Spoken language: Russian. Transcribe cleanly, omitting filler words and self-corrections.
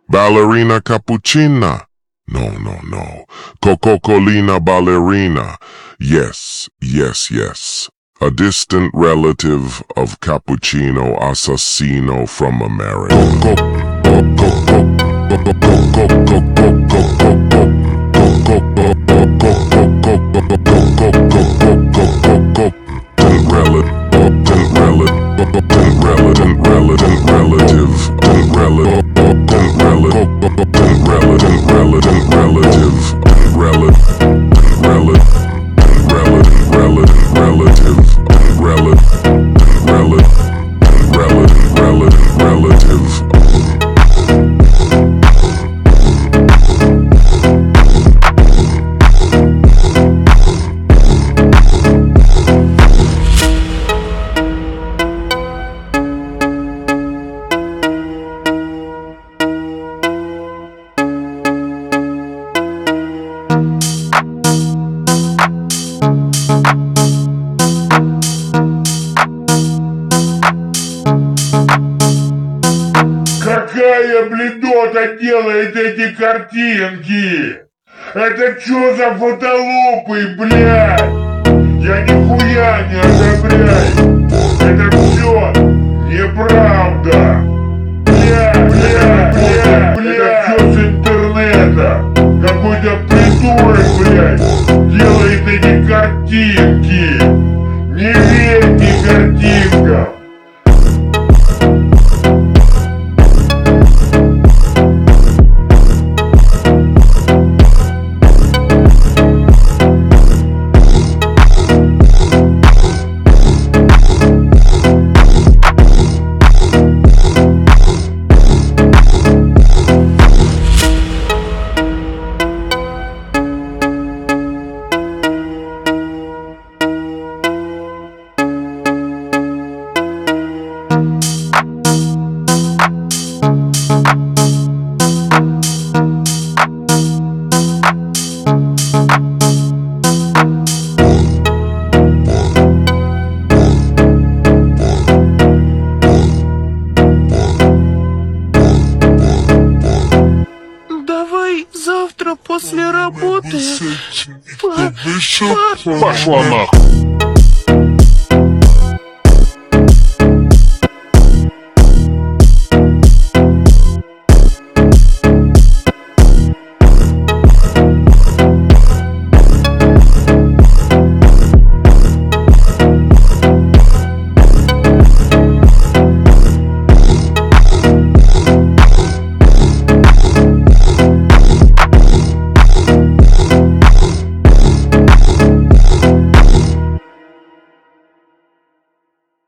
Ballerina cappuccina? No, no, no. Coca-Colina ballerina. Yes, yes, yes. A distant relative of Cappuccino Assassino from America. Какая бледота делает эти картинки? Это чё за фотолупы, блядь? Я нихуя не одобряю. Это всё неправда. Это чё с интернета? Какой-то придурок, блядь, делает эти картинки. Не верьте картинкам. Завтра после работы Пошла нахуй.